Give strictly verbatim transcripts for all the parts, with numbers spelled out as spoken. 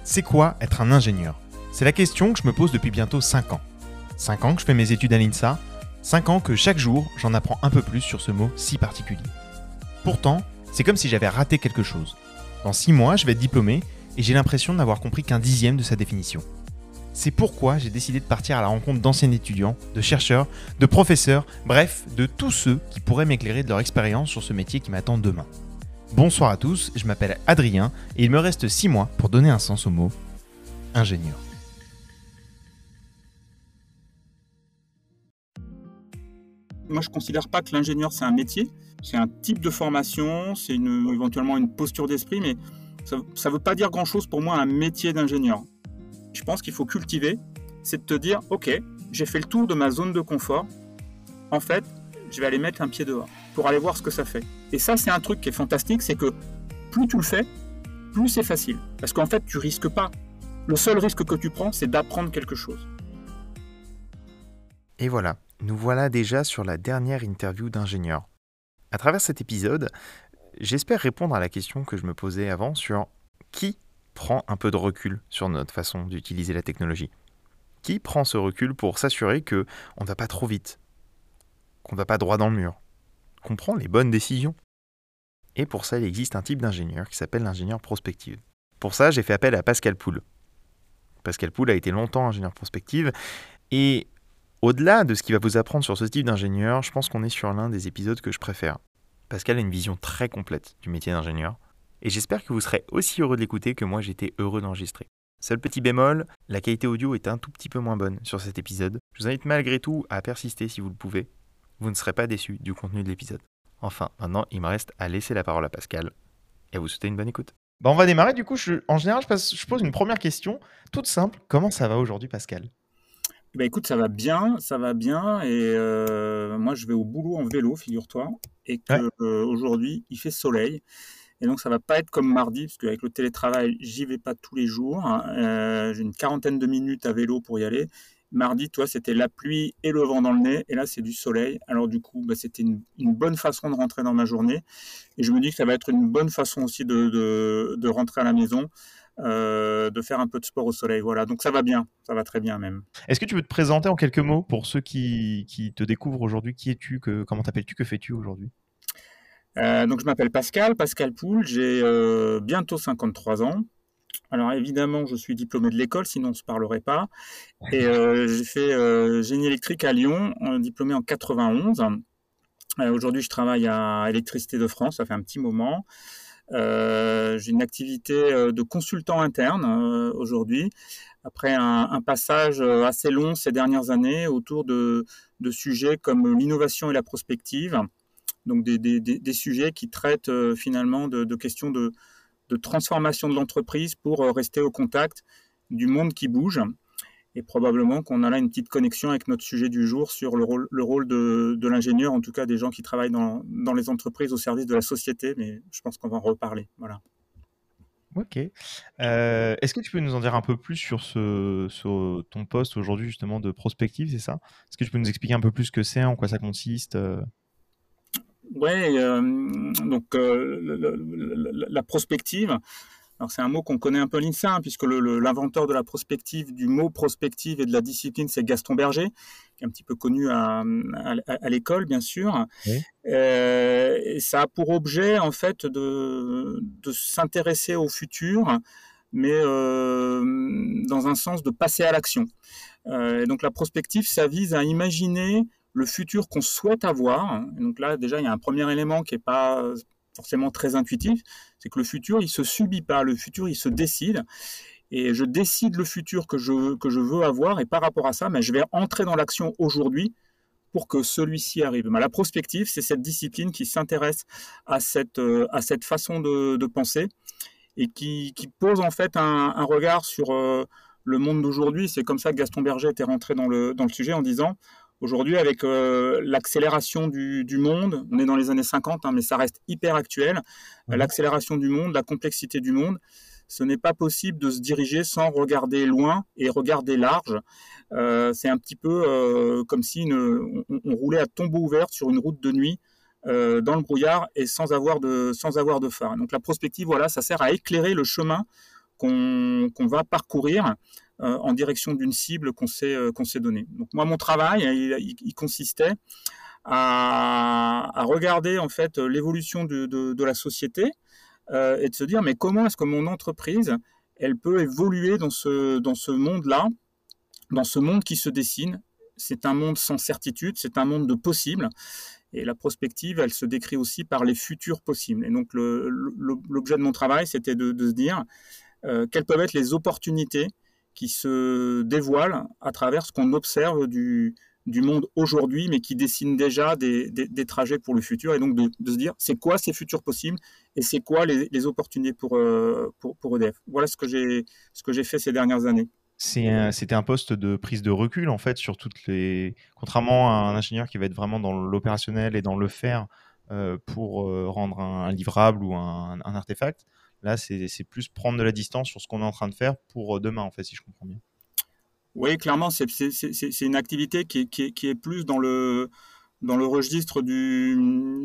C'est quoi être un ingénieur? C'est la question que je me pose depuis bientôt cinq ans. cinq ans que je fais mes études à l'INSA, cinq ans que chaque jour j'en apprends un peu plus sur ce mot si particulier. Pourtant, c'est comme si j'avais raté quelque chose. Dans six mois, je vais être diplômé et j'ai l'impression de n'avoir compris qu'un dixième de sa définition. C'est pourquoi j'ai décidé de partir à la rencontre d'anciens étudiants, de chercheurs, de professeurs, bref, de tous ceux qui pourraient m'éclairer de leur expérience sur ce métier qui m'attend demain. Bonsoir à tous, je m'appelle Adrien et il me reste six mois pour donner un sens au mot ingénieur. Moi, je ne considère pas que l'ingénieur, c'est un métier. C'est un type de formation, c'est une, éventuellement une posture d'esprit, mais ça ne veut pas dire grand-chose pour moi, un métier d'ingénieur. Je pense qu'il faut cultiver, c'est de te dire, OK, j'ai fait le tour de ma zone de confort. En fait, je vais aller mettre un pied dehors pour aller voir ce que ça fait. Et ça, c'est un truc qui est fantastique, c'est que plus tu le fais, plus c'est facile. Parce qu'en fait, tu risques pas. Le seul risque que tu prends, c'est d'apprendre quelque chose. Et voilà, nous voilà déjà sur la dernière interview d'ingénieur. À travers cet épisode, j'espère répondre à la question que je me posais avant sur qui prend un peu de recul sur notre façon d'utiliser la technologie. Qui prend ce recul pour s'assurer qu'on ne va pas trop vite, qu'on ne va pas droit dans le mur, qu'on prend les bonnes décisions. Et pour ça, il existe un type d'ingénieur qui s'appelle l'ingénieur prospective. Pour ça, j'ai fait appel à Pascal Poul. Pascal Poul a été longtemps ingénieur prospective et au-delà de ce qu'il va vous apprendre sur ce type d'ingénieur, je pense qu'on est sur l'un des épisodes que je préfère. Pascal a une vision très complète du métier d'ingénieur, et j'espère que vous serez aussi heureux de l'écouter que moi j'étais heureux d'enregistrer. Seul petit bémol, la qualité audio est un tout petit peu moins bonne sur cet épisode. Je vous invite malgré tout à persister si vous le pouvez. Vous ne serez pas déçus du contenu de l'épisode. Enfin, maintenant, il me reste à laisser la parole à Pascal, et à vous souhaiter une bonne écoute. Bah on va démarrer, du coup, je, en général, je, passe, je pose une première question, toute simple. Comment ça va aujourd'hui, Pascal ? Bah écoute, ça va bien, ça va bien, et euh, moi je vais au boulot en vélo, figure-toi, et que Ouais. euh, aujourd'hui il fait soleil, et donc ça va pas être comme mardi, parce qu'avec le télétravail, j'y vais pas tous les jours. Euh, j'ai une quarantaine de minutes à vélo pour y aller. Mardi, toi, c'était la pluie et le vent dans le nez, et là c'est du soleil. Alors du coup, bah, c'était une, une bonne façon de rentrer dans ma journée, et je me dis que ça va être une bonne façon aussi de, de, de rentrer à la maison. Euh, de faire un peu de sport au soleil, voilà, donc ça va bien, ça va très bien même. Est-ce que tu peux te présenter en quelques mots pour ceux qui, qui te découvrent aujourd'hui? Qui es-tu? que, Comment t'appelles-tu? Que fais-tu aujourd'hui? Euh, donc je m'appelle Pascal, Pascal Poul, j'ai euh, bientôt cinquante-trois ans. Alors évidemment, je suis diplômé de l'école, sinon on ne se parlerait pas. Et euh, j'ai fait euh, génie électrique à Lyon, euh, diplômé en quatre-vingt-onze. Euh, aujourd'hui, je travaille à Électricité de France, ça fait un petit moment. Euh, j'ai une activité euh, de consultant interne euh, aujourd'hui, après un, un passage euh, assez long ces dernières années autour de, de sujets comme l'innovation et la prospective, donc des, des, des sujets qui traitent euh, finalement de, de questions de, de transformation de l'entreprise pour euh, rester au contact du monde qui bouge. Et probablement qu'on a là une petite connexion avec notre sujet du jour sur le rôle, le rôle de, de l'ingénieur, en tout cas des gens qui travaillent dans, dans les entreprises au service de la société, mais je pense qu'on va en reparler. Voilà. Ok. Euh, est-ce que tu peux nous en dire un peu plus sur, ce, sur ton poste aujourd'hui justement de prospective, c'est ça? Est-ce que tu peux nous expliquer un peu plus ce que c'est, en quoi ça consiste? Ouais, euh, donc euh, le, le, le, la prospective, alors c'est un mot qu'on connaît un peu à l'INSA, hein, puisque le, le, l'inventeur de la prospective, du mot prospective et de la discipline, c'est Gaston Berger, qui est un petit peu connu à, à, à l'école, bien sûr. Oui. Euh, et ça a pour objet, en fait, de, de s'intéresser au futur, mais euh, dans un sens de passer à l'action. Euh, donc la prospective, ça vise à imaginer le futur qu'on souhaite avoir. Et donc là, déjà, il y a un premier élément qui n'est pas forcément très intuitif, c'est que le futur, il ne se subit pas, le futur, il se décide. Et je décide le futur que je, que je veux avoir, et par rapport à ça, ben, je vais entrer dans l'action aujourd'hui pour que celui-ci arrive. Ben, la prospective, c'est cette discipline qui s'intéresse à cette, euh, à cette façon de, de penser et qui, qui pose en fait un, un regard sur euh, le monde d'aujourd'hui. C'est comme ça que Gaston Berger était rentré dans le, dans le sujet en disant aujourd'hui, avec euh, l'accélération du, du monde, on est dans les années cinquante, hein, mais ça reste hyper actuel, mmh. L'accélération du monde, la complexité du monde, ce n'est pas possible de se diriger sans regarder loin et regarder large. Euh, c'est un petit peu euh, comme si une, on, on roulait à tombeau ouvert sur une route de nuit, euh, dans le brouillard et sans avoir de, sans avoir de phare. Donc la prospective, voilà, ça sert à éclairer le chemin qu'on qu'on va parcourir euh, en direction d'une cible qu'on s'est euh, qu'on s'est donnée. Donc moi, mon travail, il, il, il consistait à, à regarder en fait l'évolution de, de, de la société euh, et de se dire mais comment est-ce que mon entreprise elle peut évoluer dans ce dans ce monde-là, dans ce monde qui se dessine. C'est un monde sans certitude, c'est un monde de possibles. Et la prospective, elle se décrit aussi par les futurs possibles. Et donc, le, le, l'objet de mon travail, c'était de, de se dire euh, quelles peuvent être les opportunités qui se dévoilent à travers ce qu'on observe du, du monde aujourd'hui, mais qui dessine déjà des, des, des trajets pour le futur. Et donc, de, de se dire, c'est quoi ces futurs possibles et c'est quoi les, les opportunités pour, euh, pour, pour E D F. Voilà ce que j'ai, ce que j'ai fait ces dernières années. C'est un, c'était un poste de prise de recul, en fait, sur toutes les... Contrairement à un ingénieur qui va être vraiment dans l'opérationnel et dans le faire euh, pour euh, rendre un, un livrable ou un, un artefact, là, c'est, c'est plus prendre de la distance sur ce qu'on est en train de faire pour demain, en fait, si je comprends bien. Oui, clairement, c'est, c'est, c'est, c'est une activité qui est, qui est, qui est plus dans le... dans le registre du,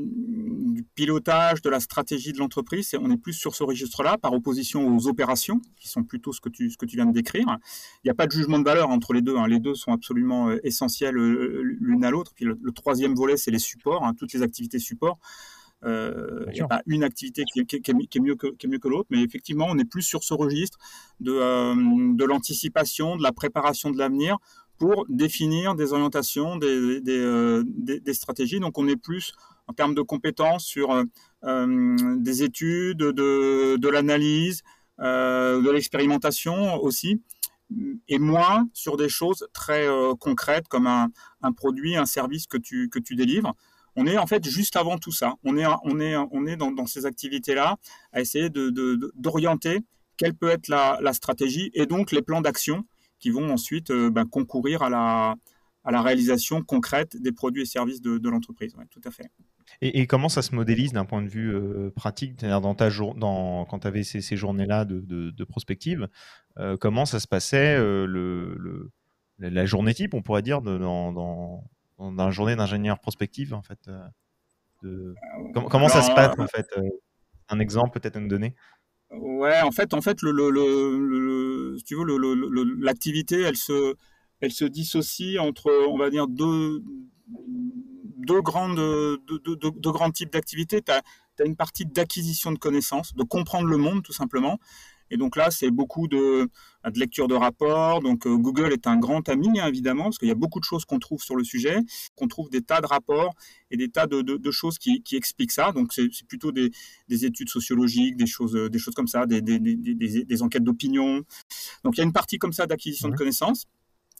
du pilotage, de la stratégie de l'entreprise. On est plus sur ce registre-là, par opposition aux opérations, qui sont plutôt ce que tu, ce que tu viens de décrire. Il n'y a pas de jugement de valeur entre les deux. Hein. Les deux sont absolument essentiels l'une à l'autre. Puis le, le troisième volet, c'est les supports, hein, toutes les activités support. Euh, il n'y a pas une activité qui est, qui, est, qui, est mieux que, qui est mieux que l'autre, mais effectivement, on est plus sur ce registre de, euh, de l'anticipation, de la préparation de l'avenir, pour définir des orientations, des, des, euh, des, des stratégies. Donc, on est plus en termes de compétences sur euh, des études, de, de l'analyse, euh, de l'expérimentation aussi, et moins sur des choses très euh, concrètes comme un, un produit, un service que tu, que tu délivres. On est en fait juste avant tout ça. On est, on est, on est dans, dans ces activités-là à essayer de, de, de, d'orienter quelle peut être la, la stratégie et donc les plans d'action qui vont ensuite euh, ben, concourir à la, à la réalisation concrète des produits et services de, de l'entreprise. Ouais, tout à fait. Et, et comment ça se modélise d'un point de vue euh, pratique, c'est-à-dire dans ta jour, dans, quand tu avais ces, ces journées-là de, de, de prospective, euh, comment ça se passait euh, le, le, la journée type, on pourrait dire, de, dans, dans, dans la journée d'ingénieur prospective, en fait euh, de... comment, comment Alors, ça se passe, en fait euh, un exemple peut-être à nous donner? Ouais, en fait, en fait, le, le, le, le si tu veux, le, le, le, l'activité, elle se, elle se dissocie entre, on va dire, deux, deux grandes, deux, deux, deux, deux grands types d'activités. Tu as une partie d'acquisition de connaissances, de comprendre le monde, tout simplement. Et donc là, c'est beaucoup de, de lecture de rapports. Donc euh, Google est un grand ami, hein, évidemment, parce qu'il y a beaucoup de choses qu'on trouve sur le sujet, qu'on trouve des tas de rapports et des tas de, de, de choses qui, qui expliquent ça. Donc c'est, c'est plutôt des, des études sociologiques, des choses, des choses comme ça, des, des, des, des, des enquêtes d'opinion. Donc il y a une partie comme ça d'acquisition mmh. de connaissances.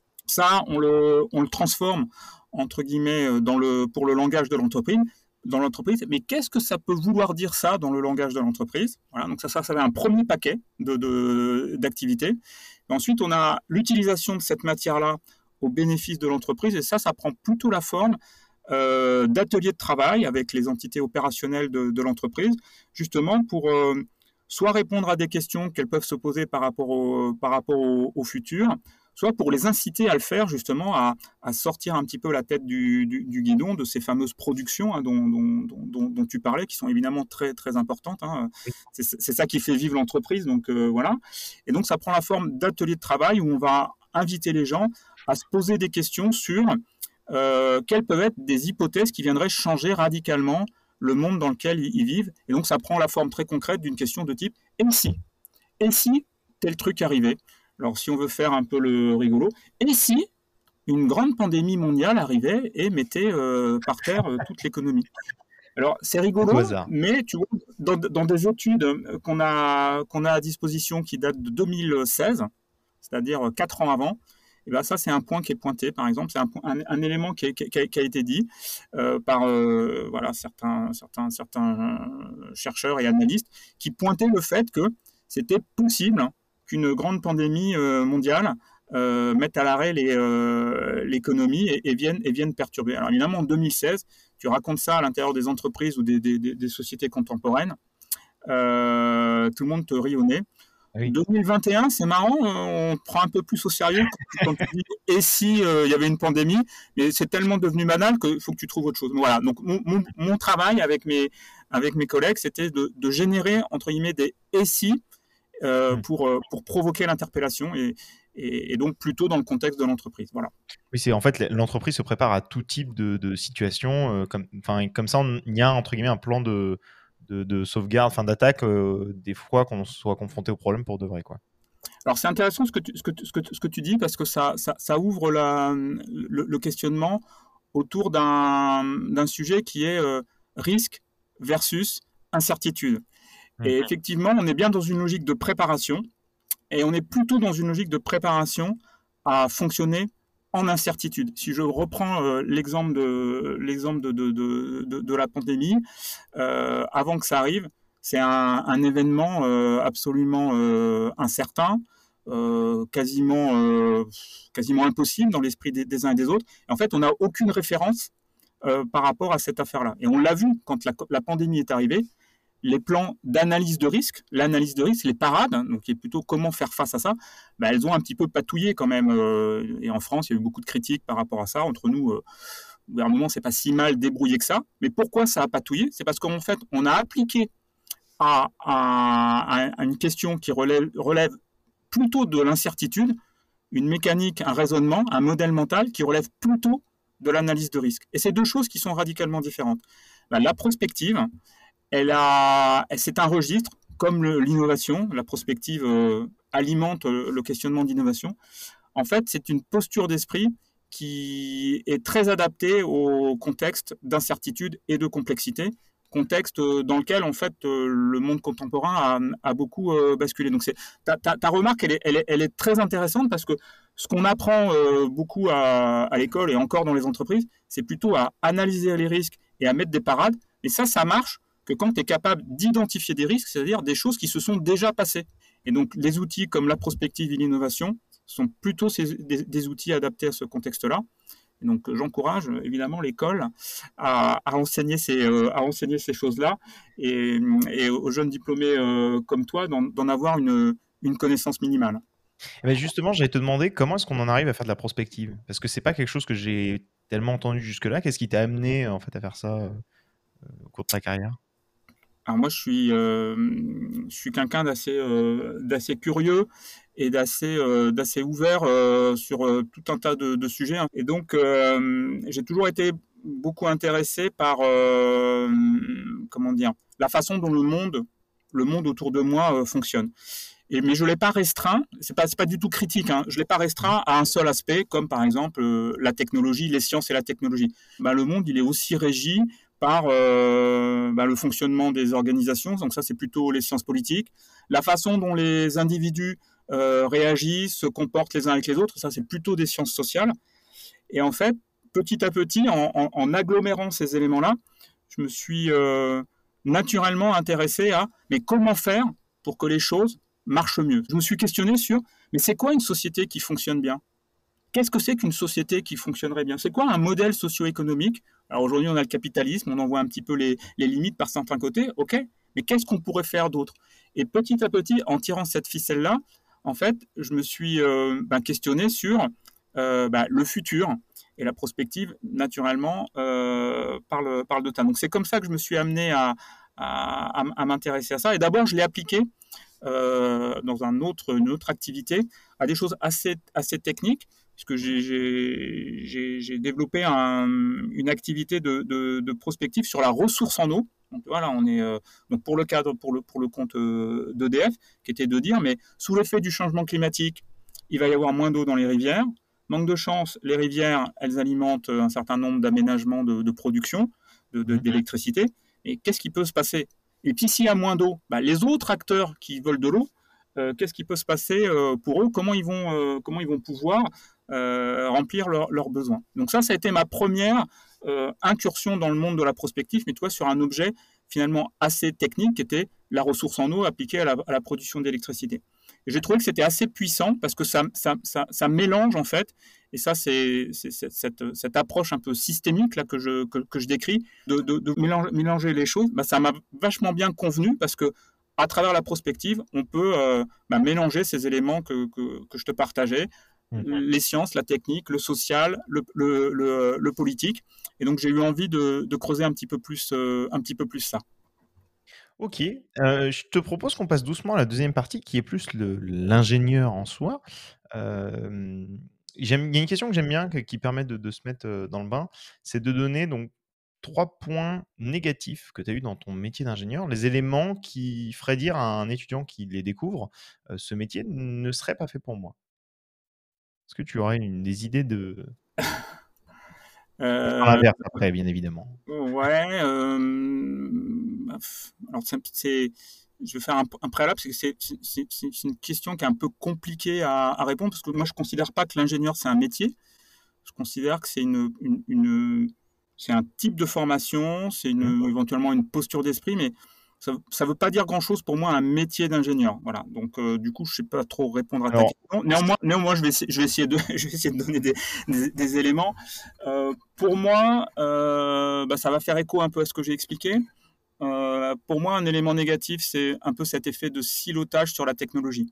Ça, on le, on le transforme, entre guillemets, dans le, pour le langage de l'entreprise. dans l'entreprise, mais qu'est-ce que ça peut vouloir dire ça dans le langage de l'entreprise? Voilà, donc ça, ça, ça va un premier paquet de, de, d'activités. Et ensuite, on a l'utilisation de cette matière-là au bénéfice de l'entreprise, et ça, ça prend plutôt la forme euh, d'ateliers de travail avec les entités opérationnelles de, de l'entreprise, justement pour euh, soit répondre à des questions qu'elles peuvent se poser par rapport au, par rapport au, au futur, soit pour les inciter à le faire, justement, à, à sortir un petit peu la tête du, du, du guidon de ces fameuses productions hein, dont, dont, dont, dont tu parlais, qui sont évidemment très, très importantes. Hein. C'est, c'est ça qui fait vivre l'entreprise. Donc, euh, voilà. Et donc, ça prend la forme d'ateliers de travail où on va inviter les gens à se poser des questions sur euh, quelles peuvent être des hypothèses qui viendraient changer radicalement le monde dans lequel ils vivent. Et donc, ça prend la forme très concrète d'une question de type « et si ?» Et si tel truc arrivait? Alors, si on veut faire un peu le rigolo, et si une grande pandémie mondiale arrivait et mettait euh, par terre euh, toute l'économie? Alors, c'est rigolo, mais tu vois, dans, dans des études qu'on a, qu'on a à disposition qui datent de deux mille seize, c'est-à-dire quatre ans avant, et ben ça, c'est un point qui est pointé, par exemple. C'est un, un, un élément qui, est, qui, a, qui a été dit euh, par euh, voilà, certains, certains, certains chercheurs et analystes qui pointaient le fait que c'était possible qu'une grande pandémie euh, mondiale euh, mette à l'arrêt les, euh, l'économie et, et, vienne, et vienne perturber. Alors évidemment, en deux mille seize, tu racontes ça à l'intérieur des entreprises ou des, des, des, des sociétés contemporaines, euh, tout le monde te rit au nez. Oui. deux mille vingt et un, c'est marrant, on prend un peu plus au sérieux quand tu dis « et si euh, il y avait une pandémie ?» Mais c'est tellement devenu banal qu'il faut que tu trouves autre chose. Voilà, donc mon, mon, mon travail avec mes, avec mes collègues, c'était de, de générer, entre guillemets, des « et si » euh, Mmh. pour, euh, pour provoquer l'interpellation et, et, et donc plutôt dans le contexte de l'entreprise. Voilà. Oui, c'est en fait l- l'entreprise se prépare à tout type de, de situation. Euh, comme, enfin, comme ça, on- il y a entre guillemets un plan de, de, de sauvegarde, enfin d'attaque, euh, des fois qu'on soit confronté au problème pour de vrai, quoi. Alors c'est intéressant ce que tu, ce que, tu- ce que, tu- ce que tu dis parce que ça, ça, ça ouvre la, le, le questionnement autour d'un d'un sujet qui est euh, risque versus incertitude. Mm. Et effectivement, on est bien dans une logique de préparation et on est plutôt dans une logique de préparation à fonctionner en incertitude. Si je reprends euh, l'exemple de l'exemple de, de, de, de, de la pandémie, euh, avant que ça arrive, c'est un, un événement euh, absolument euh, incertain, euh, quasiment, euh, quasiment impossible dans l'esprit des, des uns et des autres. Et en fait, on n'a aucune référence euh, par rapport à cette affaire-là. Et on l'a vu quand la, la pandémie est arrivée, les plans d'analyse de risque, l'analyse de risque, les parades, hein, donc qui est plutôt comment faire face à ça, bah, elles ont un petit peu patouillé quand même. Euh, et en France, il y a eu beaucoup de critiques par rapport à ça. Entre nous, euh, le gouvernement s'est pas si mal débrouillé que ça. Mais pourquoi ça a patouillé? C'est parce qu'en fait, on a appliqué à, à, à une question qui relève, relève plutôt de l'incertitude, une mécanique, un raisonnement, un modèle mental qui relève plutôt de l'analyse de risque. Et c'est deux choses qui sont radicalement différentes. Bah, la prospective, elle a, c'est un registre, comme le, l'innovation, la prospective euh, alimente euh, le questionnement d'innovation. En fait, c'est une posture d'esprit qui est très adaptée au contexte d'incertitude et de complexité, contexte dans lequel en fait le monde contemporain a, a beaucoup euh, basculé. Donc c'est ta, ta, ta remarque, elle est, elle, est, elle est très intéressante parce que ce qu'on apprend euh, beaucoup à, à l'école et encore dans les entreprises, c'est plutôt à analyser les risques et à mettre des parades. Et ça, ça marche que quand tu es capable d'identifier des risques, c'est-à-dire des choses qui se sont déjà passées. Et donc les outils comme la prospective et l'innovation sont plutôt ces, des, des outils adaptés à ce contexte-là. Et donc j'encourage évidemment l'école à, à enseigner ces, euh, à enseigner ces choses-là et, et aux jeunes diplômés euh, comme toi d'en, d'en avoir une, une connaissance minimale. Eh ben justement, j'allais te demander comment est-ce qu'on en arrive à faire de la prospective? Parce que c'est pas quelque chose que j'ai tellement entendu jusque-là. Qu'est-ce qui t'a amené en fait à faire ça euh, au cours de ta carrière? Alors moi, je suis, euh, je suis quelqu'un d'assez, euh, d'assez curieux et d'assez, euh, d'assez ouvert euh, sur euh, tout un tas de, de sujets. Et donc, euh, j'ai toujours été beaucoup intéressé par, euh, comment dire, la façon dont le monde, le monde autour de moi euh, fonctionne. Et, mais je ne l'ai pas restreint, c'est pas, c'est pas du tout critique, hein, je ne l'ai pas restreint à un seul aspect, comme par exemple euh, la technologie, les sciences et la technologie. Ben, le monde, il est aussi régi par euh, ben, le fonctionnement des organisations, donc ça c'est plutôt les sciences politiques, la façon dont les individus euh, réagissent, se comportent les uns avec les autres, ça c'est plutôt des sciences sociales. Et en fait, petit à petit, en, en, en agglomérant ces éléments-là, je me suis euh, naturellement intéressé à mais comment faire pour que les choses marchent mieux. Je me suis questionné sur mais c'est quoi une société qui fonctionne bien? Qu'est-ce que c'est qu'une société qui fonctionnerait bien? C'est quoi un modèle socio-économique? Alors aujourd'hui, on a le capitalisme, on en voit un petit peu les, les limites par certains côtés, ok, mais qu'est-ce qu'on pourrait faire d'autre? Et petit à petit, en tirant cette ficelle-là, en fait, je me suis euh, ben, questionné sur euh, ben, le futur et la prospective, naturellement, euh, parle, parle de ça. Donc c'est comme ça que je me suis amené à, à, à, à m'intéresser à ça. Et d'abord, je l'ai appliqué euh, dans un autre, une autre activité à des choses assez, assez techniques, puisque j'ai, j'ai, j'ai, j'ai développé un, une activité de, de, de prospective sur la ressource en eau. Donc voilà, on est euh, donc pour le cadre, pour le, pour le compte euh, d'E D F, qui était de dire, mais sous l'effet du changement climatique, il va y avoir moins d'eau dans les rivières. Manque de chance, les rivières, elles alimentent un certain nombre d'aménagements de, de production de, de, d'électricité. Et qu'est-ce qui peut se passer? Et puis s'il y a moins d'eau, bah, les autres acteurs qui veulent de l'eau, euh, qu'est-ce qui peut se passer euh, pour eux? Comment ils vont, euh, comment ils vont pouvoir euh, remplir leurs leurs besoins? Donc ça, ça a été ma première euh, incursion dans le monde de la prospective, mais toi sur un objet finalement assez technique qui était la ressource en eau appliquée à la, à la production d'électricité. Et j'ai trouvé que c'était assez puissant parce que ça, ça, ça, ça mélange en fait, et ça c'est, c'est, c'est cette, cette approche un peu systémique là que je, que, que je décris, de, de, de mélanger, mélanger les choses, bah, ça m'a vachement bien convenu parce que à travers la prospective, on peut euh, bah, mélanger ces éléments que, que, que je te partageais, Mmh. les sciences, la technique, le social, le, le, le, le politique. Et donc j'ai eu envie de, de creuser un petit peu plus, euh, un petit peu plus ça. Ok, euh, je te propose qu'on passe doucement à la deuxième partie qui est plus le- l'ingénieur en soi. Euh, j'aime, il y a une question que j'aime bien que- qui permet de, de se mettre euh, dans le bain, c'est de donner donc trois points négatifs que tu as eu dans ton métier d'ingénieur, les éléments qui feraient dire à un étudiant qui les découvre, euh, ce métier ne serait pas fait pour moi. Est-ce que tu aurais une, des idées de... Je prends Euh, l'inverse après, bien évidemment. ouais. Euh, pff, alors c'est, c'est- je vais faire un, un préalable, parce que c'est, c'est, c'est- c'est une question qui est un peu compliquée à, à répondre, parce que moi je considère pas que l'ingénieur c'est un métier. Je considère que c'est une, une, une- c'est un type de formation, c'est Hmm. une, éventuellement une posture d'esprit, mais ça ne veut pas dire grand-chose pour moi un métier d'ingénieur. Voilà. Donc euh, du coup, je ne sais pas trop répondre à ta Alors, question. Néanmoins, néanmoins je, vais essayer, je, vais essayer de, je vais essayer de donner des, des, des éléments. Euh, pour moi, euh, bah, ça va faire écho un peu à ce que j'ai expliqué. Euh, pour moi, un élément négatif, c'est un peu cet effet de silotage sur la technologie.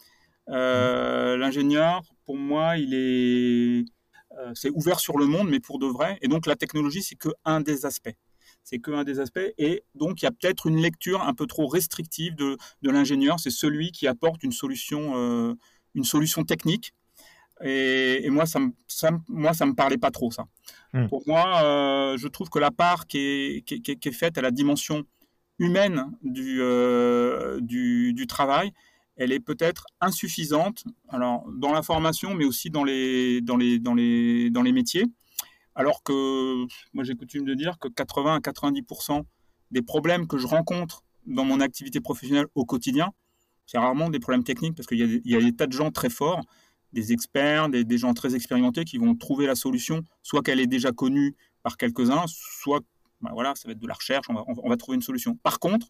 hmm. Euh, l'ingénieur, pour moi, il est, euh, c'est ouvert sur le monde, mais pour de vrai. Et donc la technologie, c'est que un des aspects. C'est que un des aspects. Et donc il y a peut-être une lecture un peu trop restrictive de, de l'ingénieur. C'est celui qui apporte une solution, euh, une solution technique. Et, et moi, ça me, ça, me- moi, ça me parlait pas trop ça. Hmm. Pour moi, euh, je trouve que la part qui est, qui est, qui est faite à la dimension humaine du, euh, du, du travail, elle est peut-être insuffisante, alors dans la formation, mais aussi dans les, dans les, dans les, dans les métiers. Alors que moi, j'ai coutume de dire que quatre-vingts à quatre-vingt-dix pour cent des problèmes que je rencontre dans mon activité professionnelle au quotidien, c'est rarement des problèmes techniques, parce qu'il y a des, il y a des tas de gens très forts, des experts, des, des gens très expérimentés qui vont trouver la solution, soit qu'elle est déjà connue par quelques-uns, soit ben voilà, ça va être de la recherche, on va, on va trouver une solution. Par contre,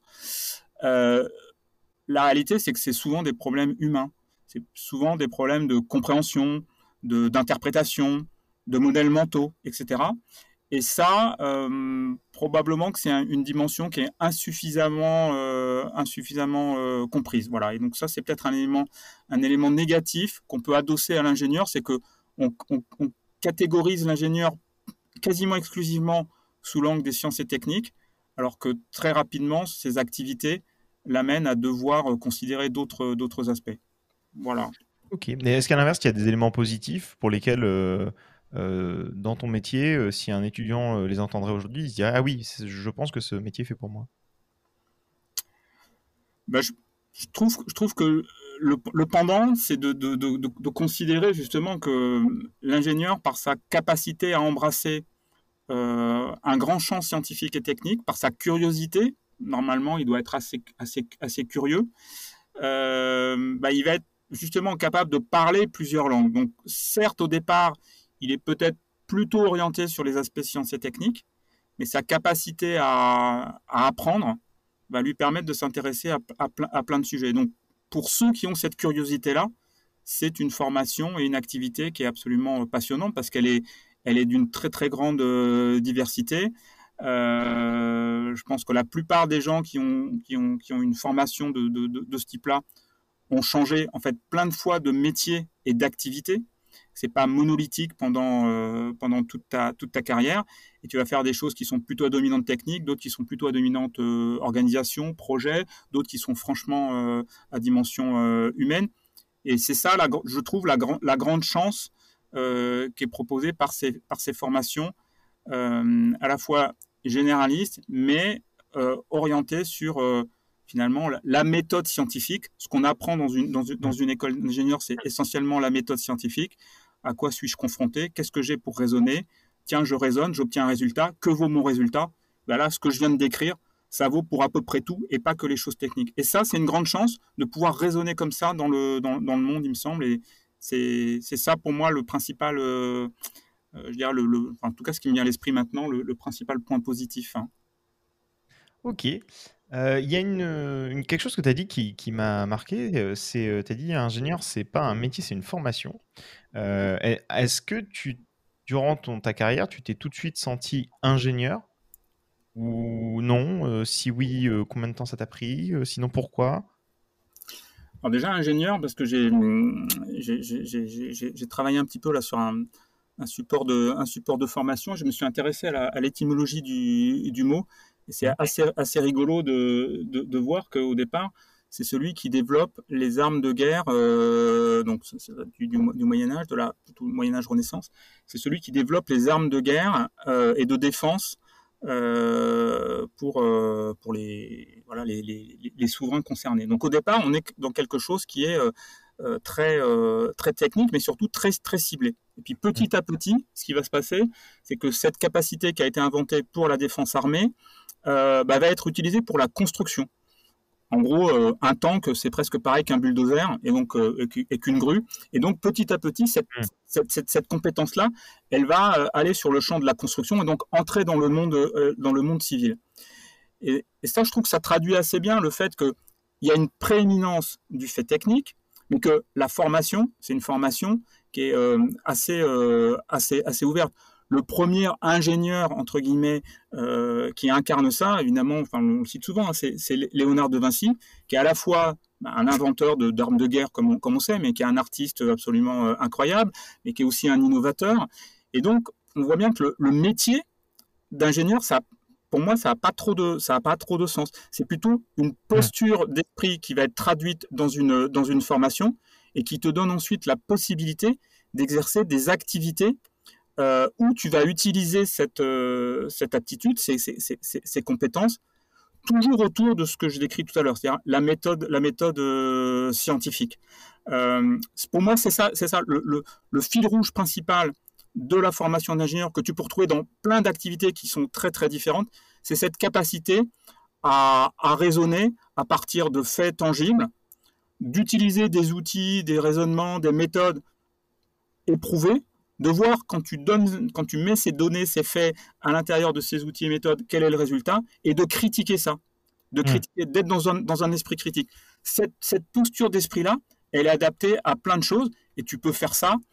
euh, la réalité, c'est que c'est souvent des problèmes humains. C'est souvent des problèmes de compréhension, de, d'interprétation, de modèles mentaux, et cetera. Et ça, euh, probablement que c'est un, une dimension qui est insuffisamment, euh, insuffisamment euh, comprise. Voilà. Et donc ça, c'est peut-être un élément, un élément négatif qu'on peut adosser à l'ingénieur, c'est que on, on, on catégorise l'ingénieur quasiment exclusivement sous l'angle des sciences et techniques, alors que très rapidement, ces activités l'amènent à devoir considérer d'autres, d'autres aspects. Voilà. Ok. Mais est-ce qu'à l'inverse, il y a des éléments positifs pour lesquels, euh, euh, dans ton métier, euh, si un étudiant euh, les entendrait aujourd'hui, il se dirait, ah oui, c'est- je pense que ce métier est fait pour moi. Ben, je, je, trouve, je trouve que le, le pendant, c'est de, de, de, de, considérer justement que l'ingénieur, par sa capacité à embrasser euh, un grand champ scientifique et technique, par sa curiosité, normalement, il doit être assez, assez, assez curieux, euh, bah, il va être justement capable de parler plusieurs langues. Donc, certes, au départ, il est peut-être plutôt orienté sur les aspects sciences et techniques, mais sa capacité à, à apprendre va lui permettre de s'intéresser à, à, plein, à plein de sujets. Donc, pour ceux qui ont cette curiosité-là, c'est une formation et une activité qui est absolument passionnante, parce qu'elle est, elle est d'une très très grande euh, diversité. Euh, je pense que la plupart des gens qui ont, qui ont, qui ont une formation de, de, de, de ce type-là ont changé en fait plein de fois de métier et d'activité. C'est pas monolithique pendant, euh, pendant toute, ta, toute ta carrière. Et tu vas faire des choses qui sont plutôt à dominante technique, d'autres qui sont plutôt à dominante euh, organisation, projet, d'autres qui sont franchement euh, à dimension euh, humaine. Et c'est ça, la, je trouve, la, la grande chance euh, qui est proposée par ces, par ces formations, euh, à la fois généralistes, mais euh, orientées sur euh, finalement la, la méthode scientifique. Ce qu'on apprend dans une, dans, une, dans Mm. une école d'ingénieur, c'est essentiellement la méthode scientifique. À quoi suis-je confronté? Qu'est-ce que j'ai pour raisonner? Tiens, je raisonne, j'obtiens un résultat. Que vaut mon résultat? Ben là, ce que je viens de décrire, ça vaut pour à peu près tout, et pas que les choses techniques. Et ça, c'est une grande chance de pouvoir raisonner comme ça dans le, dans, dans le monde, il me semble. Et c'est, c'est ça pour moi le principal, euh, euh, je dirais le, le, enfin, en tout cas ce qui me vient à l'esprit maintenant, le, le principal point positif. Hein. Ok. Euh, Il y a une, une- quelque chose que tu as dit qui, qui m'a marqué, euh, c'est, tu as dit, ingénieur, c'est pas un métier, c'est une formation. Euh, est- est-ce que tu, durant ton, ta carrière, tu t'es tout de suite senti ingénieur ou non? Euh, si oui, euh, combien de temps ça t'a pris? Euh, sinon, pourquoi? Alors déjà ingénieur, parce que j'ai, j'ai, j'ai, j'ai, j'ai travaillé un petit peu là sur un, un support de, un support de formation. Je me suis intéressé à, la, à l'étymologie du, du mot. Et c'est assez, assez rigolo de, de, de voir qu'au départ, c'est celui qui développe les armes de guerre, euh, donc du, du, du Moyen-Âge, de la du Moyen-Âge Renaissance. C'est celui qui développe les armes de guerre euh, et de défense euh, pour, euh, pour les, voilà, les, les, les souverains concernés. Donc au départ, on est dans quelque chose qui est euh, très, euh, très technique, mais surtout très, très ciblé. Et puis petit à petit, ce qui va se passer, c'est que cette capacité qui a été inventée pour la défense armée euh, bah, va être utilisée pour la construction. En gros, euh, un tank, c'est presque pareil qu'un bulldozer et donc euh, et qu'une grue. Et donc, petit à petit, cette, mmh. cette, cette, cette compétence-là, elle va euh, aller sur le champ de la construction et donc entrer dans le monde, euh, dans le monde civil. Et, et ça, je trouve que ça traduit assez bien le fait qu'il y a une prééminence du fait technique, mais que la formation, c'est une formation qui est euh, assez, euh, assez, assez ouverte. Le premier ingénieur, entre guillemets, euh, qui incarne ça, évidemment, enfin, on le cite souvent, hein, c'est, c'est Léonard de Vinci, qui est à la fois un inventeur de, d'armes de guerre, comme on, comme on sait, mais qui est un artiste absolument euh, incroyable, mais qui est aussi un innovateur. Et donc, on voit bien que le, le métier d'ingénieur, ça, pour moi, ça n'a pas trop de, ça a pas trop de sens. C'est plutôt une posture d'esprit qui va être traduite dans une, dans une formation et qui te donne ensuite la possibilité d'exercer des activités Euh, où tu vas utiliser cette, euh, cette aptitude, ces, ces, ces, ces compétences, toujours autour de ce que je décris tout à l'heure, c'est-à-dire la méthode, la méthode euh, scientifique. Euh, pour moi, c'est ça, c'est ça le, le, le fil rouge principal de la formation d'ingénieur que tu peux retrouver dans plein d'activités qui sont très, très différentes. C'est cette capacité à, à raisonner à partir de faits tangibles, d'utiliser des outils, des raisonnements, des méthodes éprouvées, de voir quand tu, donnes, quand tu mets ces données, ces faits à l'intérieur de ces outils et méthodes, quel est le résultat, et de critiquer ça, de critiquer, mmh. d'être dans un, dans un esprit critique. Cette, cette posture d'esprit-là, elle est adaptée à plein de choses, et tu peux faire ça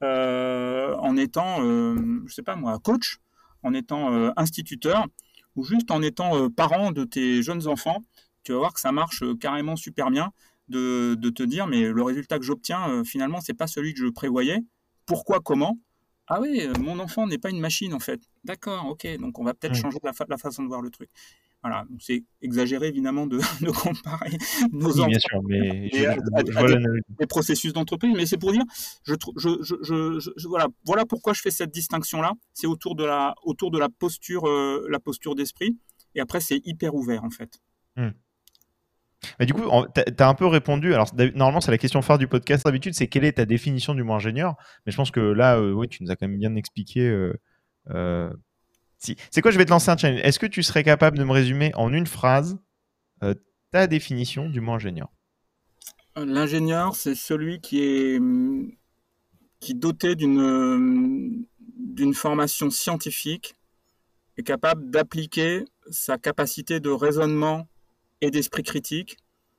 euh, en étant, euh, je sais pas moi, coach, en étant euh, instituteur, ou juste en étant euh, parent de tes jeunes enfants. Tu vas voir que ça marche euh, carrément super bien, de, de te dire, mais le résultat que j'obtiens, euh, finalement, c'est pas celui que je prévoyais. Pourquoi, comment ? Ah oui, euh, mon enfant n'est pas une machine en fait. D'accord, ok, donc on va peut-être mmh. changer la, fa- la façon de voir le truc. Voilà, donc c'est exagéré évidemment de, de comparer nos oui, enfants bien sûr, mais et je, à, je, à, je à vois des, l'analogie. des processus d'entreprise, mais c'est pour dire, je, je, je, je, je, voilà, voilà pourquoi je fais cette distinction-là. C'est autour de la, autour de la posture, euh, la posture d'esprit, et après c'est hyper ouvert en fait. Mmh. Mais du coup, tu as un peu répondu. Alors, normalement, c'est la question phare du podcast. D'habitude, c'est quelle est ta définition du mot ingénieur ? Mais je pense que là, euh, oui, tu nous as quand même bien expliqué. Euh, euh, si. C'est quoi ? Je vais te lancer un challenge. Est-ce que tu serais capable de me résumer en une phrase euh, ta définition du mot ingénieur ? L'ingénieur, c'est celui qui est, qui est doté d'une, d'une formation scientifique, est capable d'appliquer sa capacité de raisonnement et d'esprit critique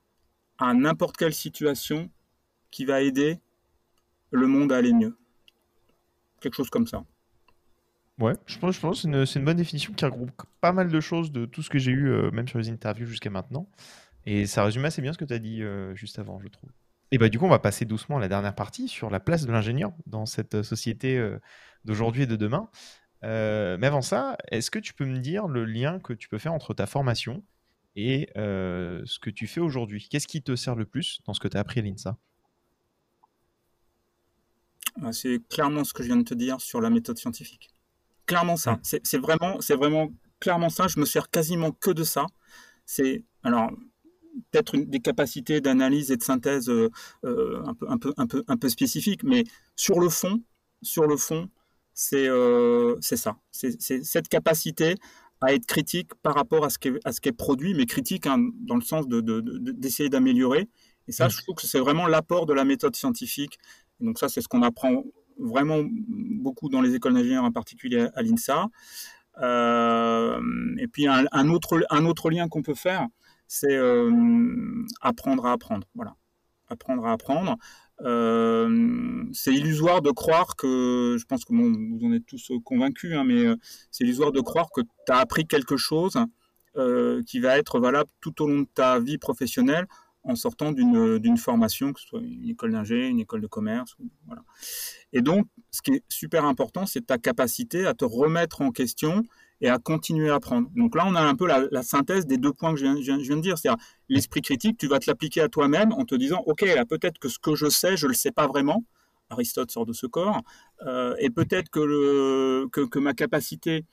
à n'importe quelle situation qui va aider le monde à aller mieux. Quelque chose comme ça. Ouais, je pense, je pense que c'est une, c'est une bonne définition qui regroupe pas mal de choses de tout ce que j'ai eu, euh, même sur les interviews jusqu'à maintenant. Et ça résume assez bien ce que tu as dit euh, juste avant, je trouve. Et bah du coup, on va passer doucement à la dernière partie sur la place de l'ingénieur dans cette société euh, d'aujourd'hui et de demain. Euh, mais avant ça, est-ce que tu peux me dire le lien que tu peux faire entre ta formation et euh, ce que tu fais aujourd'hui ? Qu'est-ce qui te sert le plus dans ce que tu as appris à l'INSA ? C'est clairement ce que je viens de te dire sur la méthode scientifique. Clairement ça. Mmh. C'est, c'est, vraiment, c'est vraiment clairement ça. Je me sers quasiment que de ça. C'est, alors, peut-être une, des capacités d'analyse et de synthèse euh, euh, un, peu, un, peu, un, peu, un peu spécifiques, mais sur le fond, sur le fond, c'est, euh, c'est ça. C'est, c'est cette capacité à être critique par rapport à ce qui est, à ce qui est produit, mais critique hein, dans le sens de, de, de, d'essayer d'améliorer. Et ça, mmh. je trouve que c'est vraiment l'apport de la méthode scientifique. Et donc ça, c'est ce qu'on apprend vraiment beaucoup dans les écoles d'ingénieurs, en particulier à l'INSA. Euh, et puis un, un, autre, un autre lien qu'on peut faire, c'est euh, apprendre à apprendre. Voilà. Apprendre à apprendre. Euh, c'est illusoire de croire que, je pense que bon, vous en êtes tous convaincus, hein, mais c'est illusoire de croire que tu as appris quelque chose euh, qui va être valable tout au long de ta vie professionnelle en sortant d'une, d'une formation, que ce soit une école d'ingé, une école de commerce. Voilà. Et donc, ce qui est super important, c'est ta capacité à te remettre en question et à continuer à apprendre. Donc là, on a un peu la, la synthèse des deux points que je viens, je viens, je viens de dire. C'est-à-dire, l'esprit critique, tu vas te l'appliquer à toi-même en te disant, OK, là, peut-être que ce que je sais, je ne le sais pas vraiment. Aristote sort de ce corps. Euh, et peut-être que, le, que, que ma capacité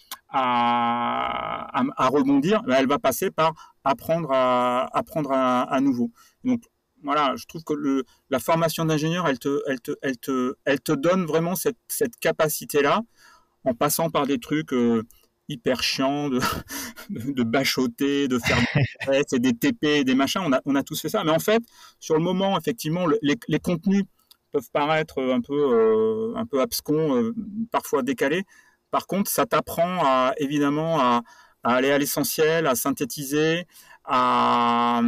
à, à, à rebondir, ben, elle va passer par apprendre à, apprendre à, à nouveau. Donc, voilà, je trouve que le, la formation d'ingénieur, elle te, elle, te, elle, te, elle te donne vraiment cette, cette capacité-là, en passant par des trucs euh, hyper chiants, de, de, de bachoter, de faire des tests et des T P, des machins. On a, on a tous fait ça. Mais en fait, sur le moment, effectivement, le, les, les contenus peuvent paraître un peu, euh, un peu abscons, euh, parfois décalés. Par contre, ça t'apprend à, évidemment à, à aller à l'essentiel, à synthétiser, à,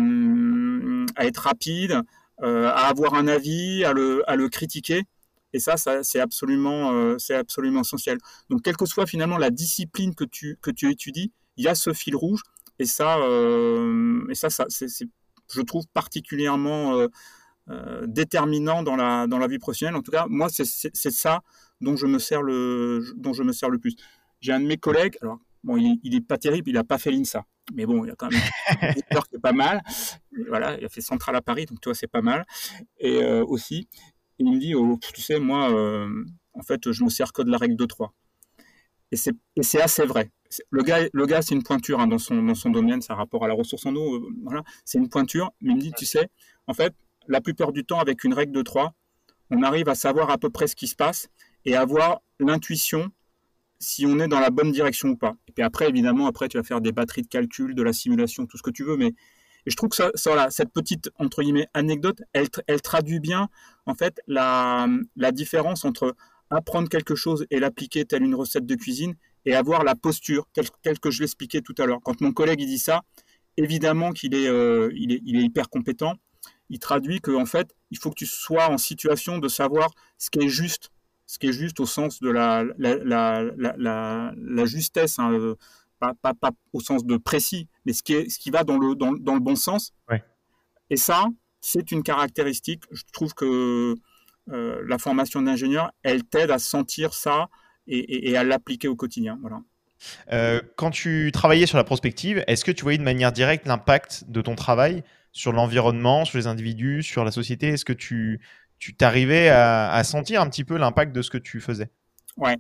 à être rapide, euh, à avoir un avis, à le, à le critiquer. Et ça, ça c'est absolument, euh, c'est absolument essentiel. Donc, quelle que soit finalement la discipline que tu, que tu étudies, il y a ce fil rouge. Et ça, euh, et ça, ça c'est, c'est, je trouve particulièrement euh, euh, déterminant dans la, dans la vie professionnelle. En tout cas, moi, c'est, c'est, c'est ça dont je me sers le, dont je me sers le plus. J'ai un de mes collègues, alors, bon, il, il est pas terrible, il n'a pas fait l'INSA. Mais bon, il a quand même un éditeur qui est pas mal. Et voilà, il a fait Centrale à Paris, donc tu vois, c'est pas mal. Et euh, aussi, il me dit, oh, tu sais, moi, euh, en fait, je me sers que de la règle de trois. Et c'est, et c'est assez vrai. Le gars, le gars c'est une pointure hein, dans, son, dans son domaine, ça a rapport à la ressource en eau. Euh, voilà, c'est une pointure. Mais il me dit, tu sais, en fait, la plupart du temps, avec une règle de trois, on arrive à savoir à peu près ce qui se passe et avoir l'intuition si on est dans la bonne direction ou pas. Et puis après, évidemment, après, tu vas faire des batteries de calcul, de la simulation, tout ce que tu veux. Mais et je trouve que ça, ça, voilà, cette petite, entre guillemets, anecdote, elle, elle traduit bien, en fait, la, la différence entre apprendre quelque chose et l'appliquer telle une recette de cuisine et avoir la posture, telle, telle que je l'expliquais tout à l'heure. Quand mon collègue il dit ça, évidemment qu'il est, euh, il est, il est hyper compétent. Il traduit que, en fait, il faut que tu sois en situation de savoir ce qui est juste, ce qui est juste au sens de la, la, la, la, la, la justesse, hein, pas, pas, pas au sens de précis, mais ce qui, est, ce qui va dans le, dans, dans le bon sens. Ouais. Et ça, c'est une caractéristique. Je trouve que euh, la formation d'ingénieur, elle t'aide à sentir ça et, et, et à l'appliquer au quotidien. Voilà. Euh, quand tu travaillais sur la prospective, est-ce que tu voyais de manière directe l'impact de ton travail sur l'environnement, sur les individus, sur la société? Est-ce que tu, tu t'arrivais à, à sentir un petit peu l'impact de ce que tu faisais? Ouais,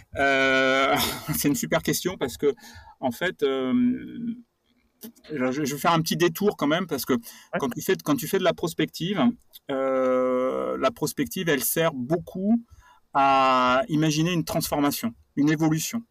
euh, c'est une super question parce que, en fait, euh, je vais faire un petit détour quand même parce que Ouais. quand tu fais, quand tu fais de la prospective, euh, la prospective, elle sert beaucoup à imaginer une transformation, une évolution.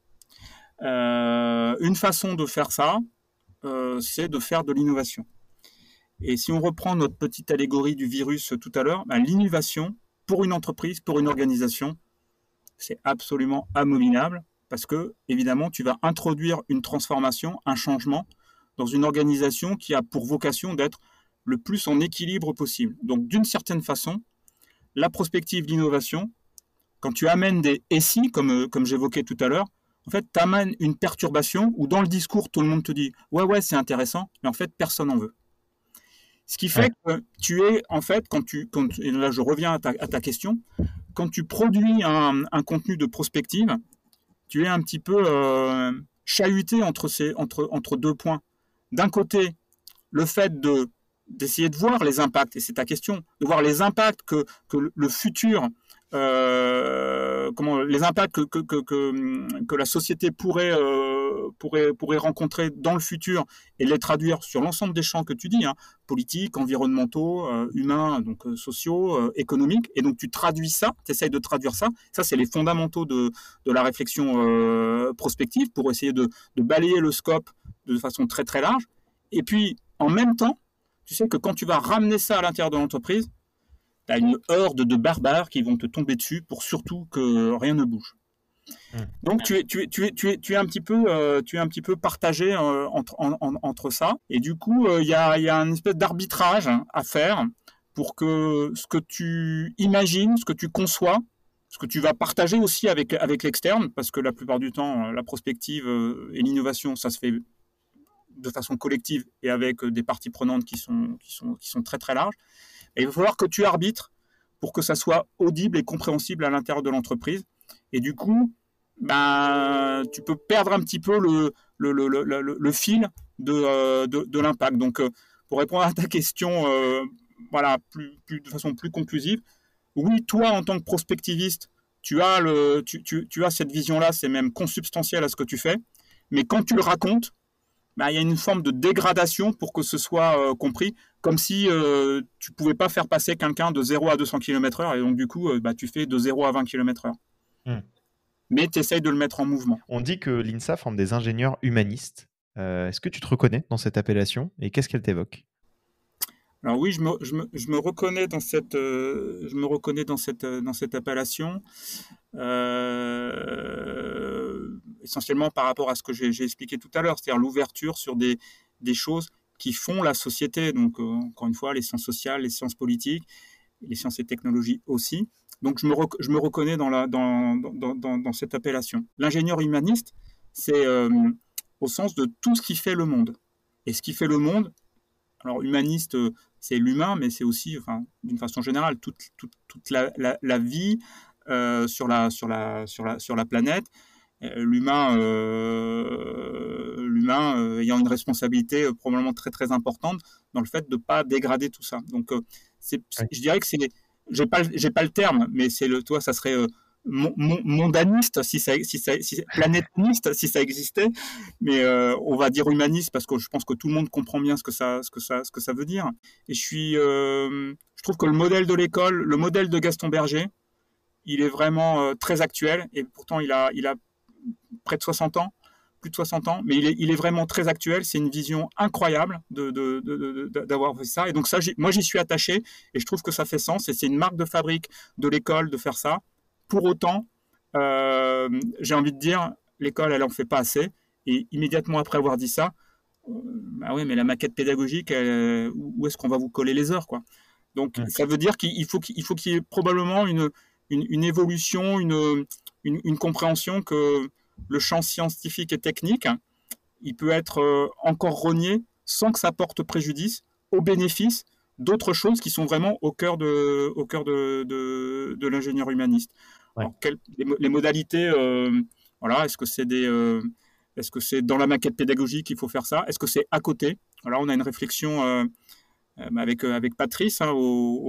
Euh, une façon de faire ça, euh, c'est de faire de l'innovation. Et si on reprend notre petite allégorie du virus tout à l'heure, ben, l'innovation pour une entreprise, pour une organisation, c'est absolument abominable parce que, évidemment, tu vas introduire une transformation, un changement dans une organisation qui a pour vocation d'être le plus en équilibre possible. Donc, d'une certaine façon, la prospective, l'innovation, quand tu amènes des « et si », comme, comme j'évoquais tout à l'heure, en fait, tu amènes une perturbation où dans le discours, tout le monde te dit « ouais, ouais, c'est intéressant », mais en fait, personne n'en veut. Ce qui fait ouais. que tu es, en fait, quand tu, quand, et là je reviens à ta, à ta question, quand tu produis un, un contenu de prospective, tu es un petit peu euh, chahuté entre, ces, entre, entre deux points. D'un côté, le fait de, d'essayer de voir les impacts, et c'est ta question, de voir les impacts que, que le futur, euh, comment, les impacts que, que, que, que, que la société pourrait, euh, pourrait, pourrait rencontrer dans le futur et les traduire sur l'ensemble des champs que tu dis, hein, politiques, environnementaux, euh, humains, donc euh, sociaux, euh, économiques, et donc tu traduis ça, tu essayes de traduire ça, ça c'est les fondamentaux de, de la réflexion euh, prospective pour essayer de, de balayer le scope de façon très très large, et puis en même temps, tu sais que quand tu vas ramener ça à l'intérieur de l'entreprise, tu as une horde de barbares qui vont te tomber dessus pour surtout que rien ne bouge. Mmh. Donc tu es, tu es, tu es, tu es, tu es un petit peu, euh, tu es un petit peu partagé euh, entre, en, en, entre ça. Et du coup, il euh, y, a, y a une espèce d'arbitrage à faire pour que ce que tu imagines, ce que tu conçois, ce que tu vas partager aussi avec, avec l'externe, parce que la plupart du temps, la prospective et l'innovation, ça se fait de façon collective et avec des parties prenantes qui sont, qui sont, qui sont très très larges. Et il va falloir que tu arbitres pour que ça soit audible et compréhensible à l'intérieur de l'entreprise. Et du coup, ben, tu peux perdre un petit peu le, le, le, le, le, le fil de, euh, de, de l'impact. Donc, euh, pour répondre à ta question, euh, voilà, plus, plus, de façon plus conclusive, oui, toi, en tant que prospectiviste, tu as, le, tu, tu, tu as cette vision-là, c'est même consubstantiel à ce que tu fais, mais quand tu le racontes, ben, il y a une forme de dégradation pour que ce soit euh, compris, comme si euh, tu ne pouvais pas faire passer quelqu'un de zéro à deux cents kilomètres heure, et donc du coup, euh, bah, tu fais de zéro à vingt kilomètres heure. Hmm. Mais tu essayes de le mettre en mouvement. On dit que l'I N S A forme des ingénieurs humanistes. Euh, est-ce que tu te reconnais dans cette appellation et qu'est-ce qu'elle t'évoque? Alors oui, je me, je me, je me reconnais dans cette, euh, je me reconnais dans cette, euh, dans cette appellation, euh, essentiellement par rapport à ce que j'ai j'ai expliqué tout à l'heure, c'est-à-dire l'ouverture sur des, des choses qui font la société. Donc, euh, encore une fois, les sciences sociales, les sciences politiques, les sciences et technologies aussi. Donc, je me, rec- je me reconnais dans, la, dans, dans, dans, dans cette appellation. L'ingénieur humaniste, c'est euh, au sens de tout ce qui fait le monde. Et ce qui fait le monde, alors humaniste, euh, c'est l'humain, mais c'est aussi, enfin, d'une façon générale, toute, toute, toute la, la, la vie euh, sur, la, sur, la, sur, la, sur la planète. Euh, l'humain, euh, l'humain euh, ayant une responsabilité euh, probablement très très importante dans le fait de ne pas dégrader tout ça. Donc, euh, c'est, Oui. je dirais que c'est, j'ai pas, j'ai pas le terme, mais c'est le, toi, ça serait euh, mon, mon, mondaniste, si ça, si ça, si, planétaniste, si ça existait, mais euh, on va dire humaniste parce que je pense que tout le monde comprend bien ce que ça, ce que ça, ce que ça veut dire. Et je suis, euh, je trouve que le modèle de l'école, le modèle de Gaston Berger, il est vraiment euh, très actuel et pourtant il a, il a près de soixante ans, plus de soixante ans, mais il est, il est vraiment très actuel. C'est une vision incroyable de, de, de, de, d'avoir fait ça. Et donc ça, moi, j'y suis attaché et je trouve que ça fait sens. Et c'est une marque de fabrique de l'école de faire ça. Pour autant, euh, j'ai envie de dire, l'école, elle en fait pas assez. Et immédiatement après avoir dit ça, euh, bah oui, mais la maquette pédagogique, elle, où est-ce qu'on va vous coller les heures, quoi? Donc, Mm. ça veut dire qu'il faut qu'il, faut qu'il y ait probablement une, une, une évolution, une, une, une compréhension que le champ scientifique et technique, il peut être euh, encore renié sans que ça porte préjudice au bénéfice d'autres choses qui sont vraiment au cœur de, au cœur de, de, de l'ingénieur humaniste. Ouais. Alors, quelles, les, les modalités, euh, voilà, est-ce que c'est des, euh, est-ce que c'est dans la maquette pédagogique qu'il faut faire ça? Est-ce que c'est à côté? Alors, on a une réflexion euh, avec, avec Patrice hein,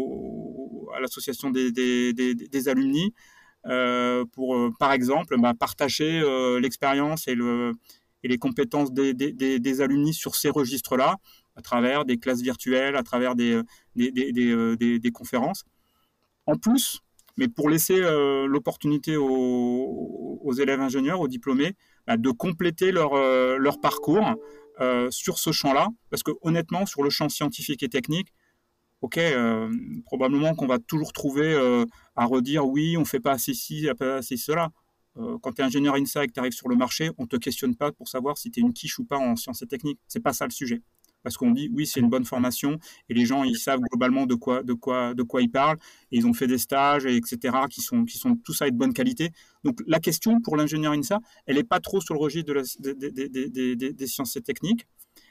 au, au, à l'association des, des, des, des alumni euh, pour, euh, par exemple, bah, partager euh, l'expérience et, le, et les compétences des, des, des, des alumni sur ces registres-là, à travers des classes virtuelles, à travers des, des, des, des, des, des conférences. En plus, mais pour laisser euh, l'opportunité aux, aux élèves ingénieurs, aux diplômés, bah, de compléter leur, euh, leur parcours euh, sur ce champ-là, parce que honnêtement, sur le champ scientifique et technique, ok, euh, probablement qu'on va toujours trouver euh, à redire oui, on ne fait pas assez ci, pas assez cela. Euh, quand tu es ingénieur INSA et que tu arrives sur le marché, on ne te questionne pas pour savoir si tu es une quiche ou pas en sciences et techniques. Ce n'est pas ça le sujet. Parce qu'on dit oui, c'est une bonne formation et les gens ils savent globalement de quoi, de quoi, de quoi ils parlent et ils ont fait des stages, et etc., qui sont, qui sont tout ça est de bonne qualité. Donc la question pour l'ingénieur INSA, elle n'est pas trop sur le registre de la, des, des, des, des, des sciences et techniques.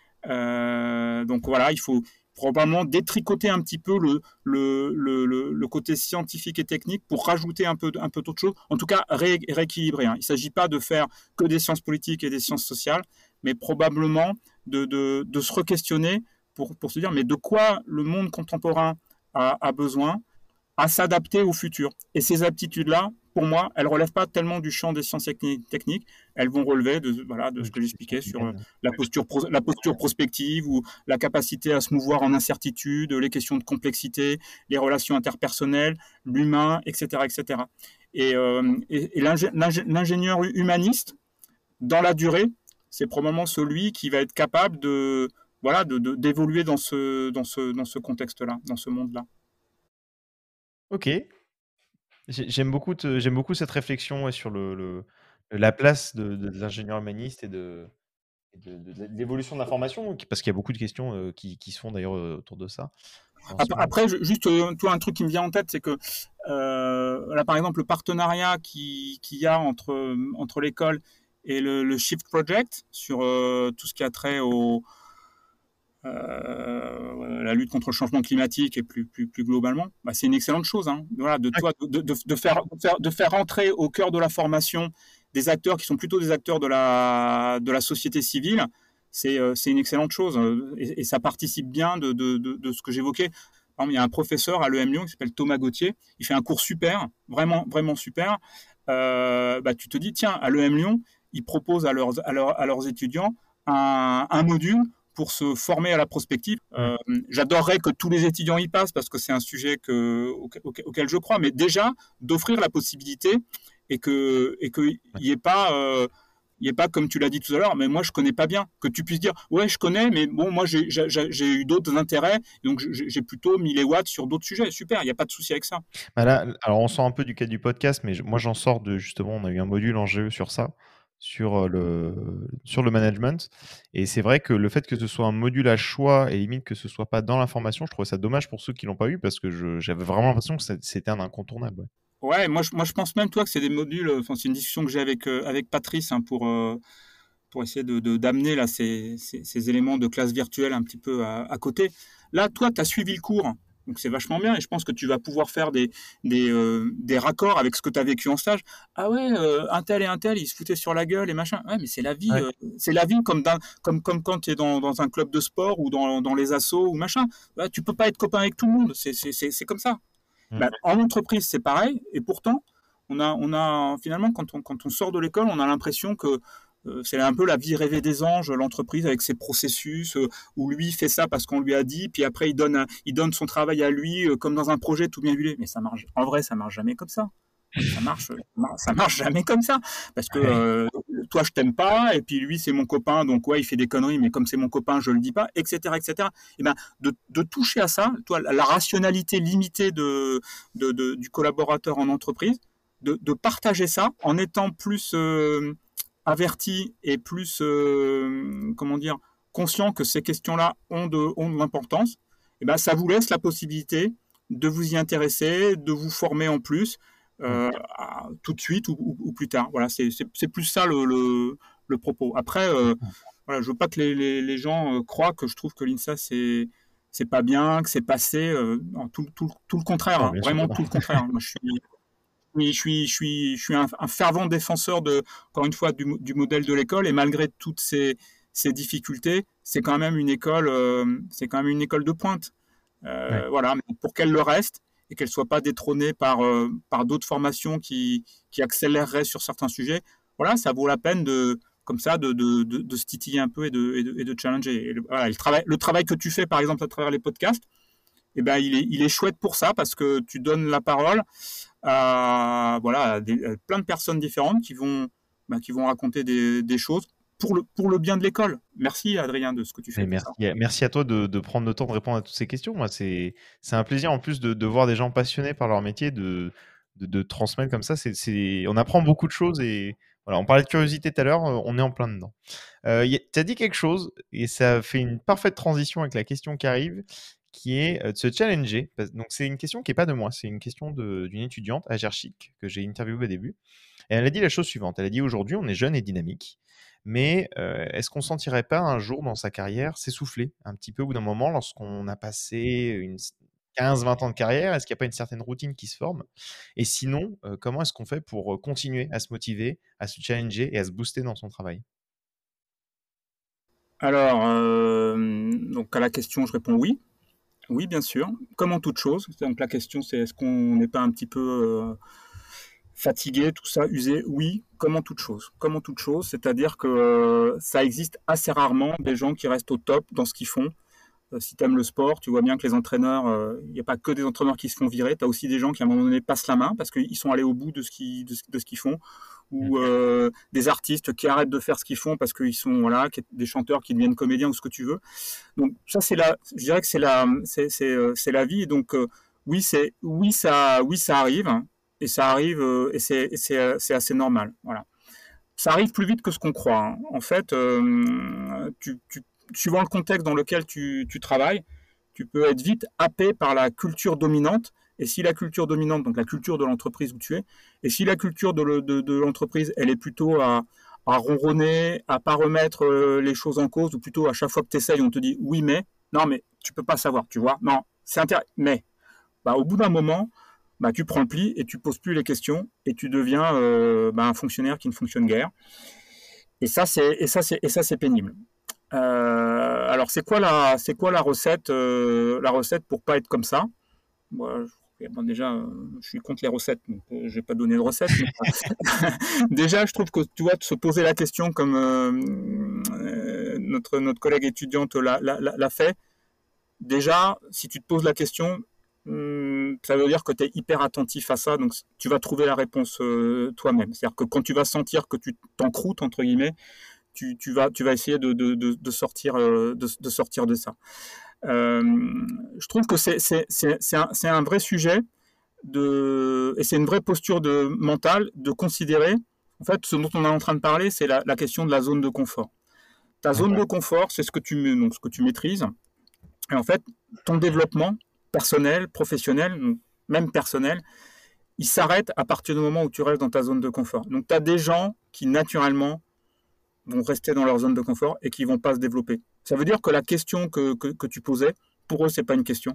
Euh, donc voilà, il faut probablement détricoter un petit peu le, le, le, le, le côté scientifique et technique pour rajouter un peu, un peu d'autres choses. En tout cas, ré, rééquilibrer. Hein. Il ne s'agit pas de faire que des sciences politiques et des sciences sociales, mais probablement de, de, de se re-questionner pour, pour se dire mais de quoi le monde contemporain a, a besoin, à s'adapter au futur. Et ces aptitudes-là, pour moi, elles ne relèvent pas tellement du champ des sciences techniques, elles vont relever de, voilà, de ce que j'expliquais sur la posture, la posture prospective ou la capacité à se mouvoir en incertitude, les questions de complexité, les relations interpersonnelles, l'humain, et cetera et cetera. Et, euh, et, et l'ingénieur humaniste, dans la durée, c'est probablement celui qui va être capable de, voilà, de, de, d'évoluer dans ce, dans ce, dans ce contexte-là, dans ce monde-là. Ok. J'aime beaucoup, te, j'aime beaucoup cette réflexion ouais, sur le, le, la place de, de, de l'ingénieur humaniste et de, de, de, de l'évolution de l'information, parce qu'il y a beaucoup de questions euh, qui, qui se font d'ailleurs euh, autour de ça. Après, après, juste euh, toi, un truc qui me vient en tête, c'est que euh, là, par exemple, le partenariat qu'il qui y a entre, entre l'école et le, le Shift Project sur euh, tout ce qui a trait au, Euh, la lutte contre le changement climatique et plus, plus, plus globalement, bah, c'est une excellente chose. Hein. Voilà, de, toi, de, de, de, faire, de, faire, de faire rentrer au cœur de la formation des acteurs qui sont plutôt des acteurs de la, de la société civile, c'est, euh, c'est une excellente chose. Et, et ça participe bien de, de, de, de ce que j'évoquais. Par exemple, il y a un professeur à l'E M Lyon qui s'appelle Thomas Gauthier. Il fait un cours super, vraiment, vraiment super. Euh, bah, tu te dis, tiens, à l'E M Lyon, ils proposent à leurs, à leurs, à leurs étudiants un, un module pour se former à la prospective. Euh, j'adorerais que tous les étudiants y passent parce que c'est un sujet que, auquel, auquel je crois, mais déjà d'offrir la possibilité et que et qu'il n'y ait pas, euh, il y ait pas, comme tu l'as dit tout à l'heure, mais moi je connais pas bien, que tu puisses dire ouais je connais, mais bon moi j'ai, j'ai, j'ai eu d'autres intérêts, donc j'ai, j'ai plutôt mis les watts sur d'autres sujets. Super, il n'y a pas de souci avec ça. Bah là, alors on sort un peu du cadre du podcast, mais je- moi j'en sors de justement, on a eu un module en G E sur ça, sur euh, le, sur le management. Et c'est vrai que le fait que ce soit un module à choix et limite que ce soit pas dans l'information, je trouve ça dommage pour ceux qui l'ont pas eu parce que je- j'avais vraiment l'impression que c'est- c'était un incontournable. Ouais. Ouais, moi je, moi je pense même toi que c'est des modules, enfin c'est une discussion que j'ai avec, euh, avec Patrice hein, pour, euh, pour essayer de, de- d'amener là, ces, ces, ces éléments de classe virtuelle un petit peu à, à côté. Là, toi, tu as suivi le cours, donc c'est vachement bien, et je pense que tu vas pouvoir faire des, des, euh, des raccords avec ce que tu as vécu en stage. Ah ouais, euh, un tel et un tel, ils se foutaient sur la gueule et machin. Ouais, mais c'est la vie, Ouais. euh, c'est la vie comme, d'un, comme, comme quand tu es dans, dans un club de sport ou dans, dans les assos ou machin. Ouais, tu peux pas être copain avec tout le monde, c'est, c'est, c'est, c'est comme ça. Mm. Ben, en entreprise, c'est pareil, et pourtant, on a, on a finalement, quand on, quand on sort de l'école, on a l'impression que euh, c'est un peu la vie rêvée des anges, l'entreprise avec ses processus, euh, où lui fait ça parce qu'on lui a dit, puis après il donne, un- il donne son travail à lui, euh, comme dans un projet tout bien huilé. Mais ça marche, en vrai, ça marche jamais comme ça. Ça marche, ça marche jamais comme ça. Parce que Ouais. euh, toi, je t'aime pas, et puis lui, c'est mon copain, donc ouais, il fait des conneries, mais comme c'est mon copain, je le dis pas, et cetera, et cetera. Et ben, de, de toucher à ça, toi, la rationalité limitée de, de, de- du collaborateur en entreprise, de, de partager ça en étant plus euh, averti et plus, euh, comment dire, conscient que ces questions-là ont de, ont de l'importance, et ben, ça vous laisse la possibilité de vous y intéresser, de vous former en plus, Mm. euh, à- tout de suite ou, ou- ou plus tard. Voilà, c'est, c'est, c'est plus ça le, le, le propos. Après, euh, voilà, je veux pas que les, les, les gens euh, croient que je trouve que l'INSA c'est c'est pas bien, que c'est passé. Euh, non, tout, tout, tout le contraire, Non, hein, bien sûr que vraiment non. tout le contraire. Moi, je suis oui, je suis, je suis, je suis un, un fervent défenseur de, encore une fois, du, mo- du modèle de l'école, et malgré toutes ces, ces difficultés, c'est quand même une école, euh, c'est quand même une école de pointe. Ouais. Euh, voilà, mais pour qu'elle le reste et qu'elle soit pas détrônée par, euh, par d'autres formations qui, qui accéléreraient sur certains sujets, voilà, ça vaut la peine de, comme ça, de, de, de, de se titiller un peu et de, et de, et de challenger. Et le, voilà, le travail, le travail que tu fais, par exemple, à travers les podcasts, eh ben, il est, il est chouette pour ça parce que tu donnes la parole à, voilà, à des, à plein de personnes différentes qui vont, bah, qui vont raconter des, des choses pour le, pour le bien de l'école. Merci Adrien de ce que tu Mais fais pour merci, ça. merci à toi de, de prendre le temps de répondre à toutes ces questions. Moi, c'est, c'est un plaisir en plus de, de voir des gens passionnés par leur métier, de, de, de transmettre comme ça. C'est, c'est, on apprend beaucoup de choses et voilà. On parlait de curiosité tout à l'heure, euh, on est en plein dedans. Euh, tu as dit quelque chose et ça fait une parfaite transition avec la question qui arrive, qui est euh, de se challenger. Parce- Donc, c'est une question qui n'est pas de moi, c'est une question de- d'une étudiante à Gerchic que j'ai interviewée au début. Et elle a dit la chose suivante. Elle a dit aujourd'hui, on est jeune et dynamique. Mais euh, est-ce qu'on ne sentirait pas un jour dans sa carrière s'essouffler un petit peu au bout d'un moment lorsqu'on a passé une quinze vingt ans de carrière? Est-ce qu'il n'y a pas une certaine routine qui se forme? Et sinon, euh, comment est-ce qu'on fait pour euh, continuer à se motiver, à se challenger et à se booster dans son travail? Alors, euh, donc à la question, je réponds oui. Oui, bien sûr. Comme en toute chose. Donc la question, c'est est-ce qu'on n'est pas un petit peu euh, fatigué, tout ça, usé? Oui, comme en toute chose. Comme en toute chose, c'est-à-dire que euh, ça existe assez rarement des gens qui restent au top dans ce qu'ils font. Euh, si tu aimes le sport, tu vois bien que les entraîneurs, il n'y a pas que des entraîneurs qui se font virer, tu as aussi des gens qui à un moment donné passent la main parce qu'ils sont allés au bout de ce qu'ils, de ce, de ce qu'ils font, Mm. ou euh, des artistes qui arrêtent de faire ce qu'ils font parce qu'ils sont, voilà, qui- des chanteurs qui deviennent comédiens ou ce que tu veux. Donc ça, c'est la, je dirais que c'est la, c'est, c'est, euh, c'est la vie. Et donc euh, oui, c'est, oui, ça, oui, ça arrive, hein, et ça arrive, euh, et c'est, et c'est, euh, c'est assez normal. Voilà. Ça arrive plus vite que ce qu'on croit, hein. En fait, euh, tu, tu, suivant le contexte dans lequel tu, tu travailles, tu peux être vite happé par la culture dominante. Et si la culture dominante, donc la culture de l'entreprise où tu es, et si la culture de, le, de, de l'entreprise, elle est plutôt à, à ronronner, à pas remettre euh, les choses en cause, ou plutôt à chaque fois que tu essayes, on te dit oui, mais, non, mais tu peux pas savoir, tu vois, non, c'est intéressant, mais, bah, au bout d'un moment, bah, tu prends le pli et tu poses plus les questions et tu deviens euh, bah, un fonctionnaire qui ne fonctionne guère. Et ça, c'est, et ça, c'est, et ça, c'est pénible. Euh, alors, c'est quoi la, c'est quoi la recette, euh, la recette pour pas être comme ça? Moi, je- bon, déjà, euh, je suis contre les recettes, donc euh, je vais pas donner de recette. Mais déjà, je trouve que tu vois, de se poser la question comme euh, euh, notre, notre collègue étudiante l'a, l'a, l'a fait, déjà, si tu te poses la question, hum, ça veut dire que tu es hyper attentif à ça, donc tu vas trouver la réponse euh, toi-même. C'est-à-dire que quand tu vas sentir que tu t'encroutes, entre guillemets, tu, tu, vas, tu vas essayer de, de, de, de sortir, euh, de, de sortir de ça. Euh, je trouve que c'est, c'est, c'est, c'est, un, c'est un vrai sujet de, et c'est une vraie posture de, mentale de considérer, en fait, ce dont on est en train de parler, c'est la, la question de la zone de confort. Ta zone de confort, c'est ce que tu, donc, ce que tu maîtrises. Et en fait, ton développement personnel, professionnel, même personnel, il s'arrête à partir du moment où tu restes dans ta zone de confort. Donc, tu as des gens qui, naturellement, vont rester dans leur zone de confort et qui ne vont pas se développer. Ça veut dire que la question que, que, que tu posais, pour eux, ce n'est pas une question.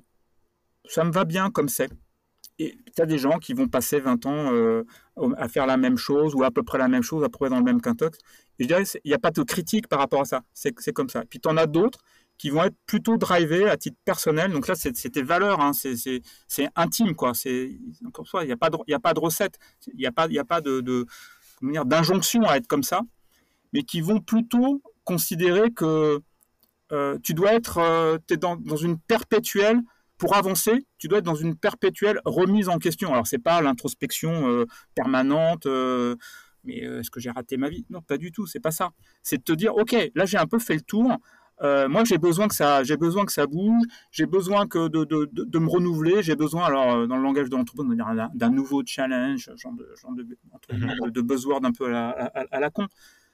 Ça me va bien comme c'est. Et tu as des gens qui vont passer vingt ans euh, à faire la même chose ou à peu près la même chose, à peu près dans le même quintox. Et je dirais, il n'y a pas de critique par rapport à ça. C'est, c'est comme ça. Puis tu en as d'autres qui vont être plutôt drivés à titre personnel. Donc là, c'est, c'est tes valeurs, hein. c'est, c'est, c'est intime, quoi. C'est, encore une fois, il n'y a pas de, il n'y a pas de recette, il n'y a pas, il n'y a pas de, de comment dire, d'injonction à être comme ça, mais qui vont plutôt considérer que euh, tu dois être, euh, t'es dans, dans une perpétuelle, pour avancer, tu dois être dans une perpétuelle remise en question. Alors, c'est pas l'introspection euh, permanente, euh, mais euh, est-ce que j'ai raté ma vie? Non, pas du tout, c'est pas ça. C'est de te dire, ok, là j'ai un peu fait le tour. Euh, moi, j'ai besoin que ça, j'ai besoin que ça bouge. J'ai besoin que de, de, de, de me renouveler. J'ai besoin, alors dans le langage de l'entreprise, on va dire d'un, d'un nouveau challenge, genre de, genre de, de, de buzzword un peu à la, à, à la con.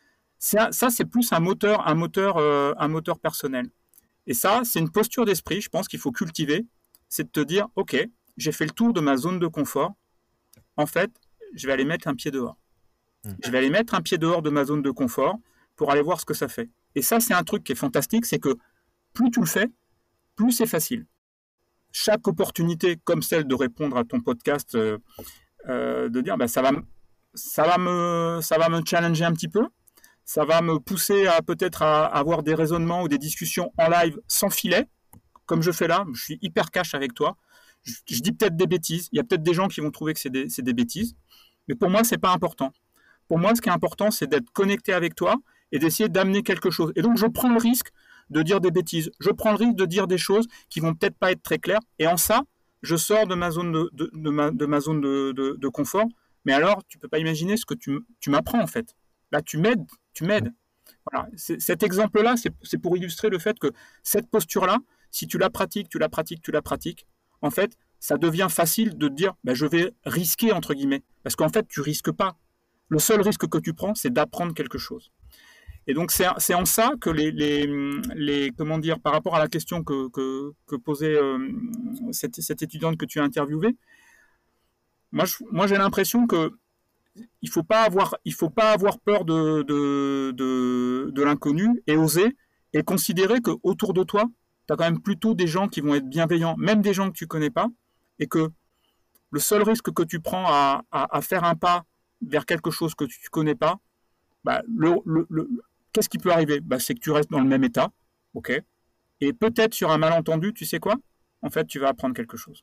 Ça, ça, c'est plus un moteur, un moteur, euh, un moteur personnel. Et ça, c'est une posture d'esprit, je pense qu'il faut cultiver. C'est de te dire, ok, j'ai fait le tour de ma zone de confort. En fait, je vais aller mettre un pied dehors. Je vais aller mettre un pied dehors de ma zone de confort pour aller voir ce que ça fait. Et ça, c'est un truc qui est fantastique, c'est que plus tu le fais, plus c'est facile. Chaque opportunité, comme celle de répondre à ton podcast, euh, euh, de dire, bah, ça va, ça va me, ça va me challenger un petit peu. Ça va me pousser à peut-être à avoir des raisonnements ou des discussions en live sans filet, comme je fais là. Je suis hyper cash avec toi. Je, je dis peut-être des bêtises. Il y a peut-être des gens qui vont trouver que c'est des, c'est des bêtises. Mais pour moi, c'est pas important. Pour moi, ce qui est important, c'est d'être connecté avec toi et d'essayer d'amener quelque chose. Et donc, je prends le risque de dire des bêtises. Je prends le risque de dire des choses qui vont peut-être pas être très claires. Et en ça, je sors de ma zone de, de, de, ma, de, ma zone de, de, de confort. Mais alors, tu peux pas imaginer ce que tu, tu m'apprends en fait. Là, tu m'aides. Tu m'aides. Voilà. C'est, cet exemple-là, c'est, c'est pour illustrer le fait que cette posture-là, si tu la pratiques, tu la pratiques, tu la pratiques, en fait, ça devient facile de te dire, ben, je vais risquer, entre guillemets. Parce qu'en fait, tu risques pas. Le seul risque que tu prends, c'est d'apprendre quelque chose. Et donc, c'est, c'est en ça que les, les, les, comment dire, par rapport à la question que, que, que posait euh, cette, cette étudiante que tu as interviewée, moi, je, moi j'ai l'impression que il faut pas avoir, il faut pas avoir peur de, de, de, de l'inconnu et oser et considérer que autour de toi, tu as quand même plutôt des gens qui vont être bienveillants, même des gens que tu connais pas, et que le seul risque que tu prends à, à, à faire un pas vers quelque chose que tu ne connais pas, bah, le, le, le, qu'est-ce qui peut arriver? Bah, c'est que tu restes dans le même état, ok? Et peut-être sur un malentendu, tu sais quoi? En fait, tu vas apprendre quelque chose.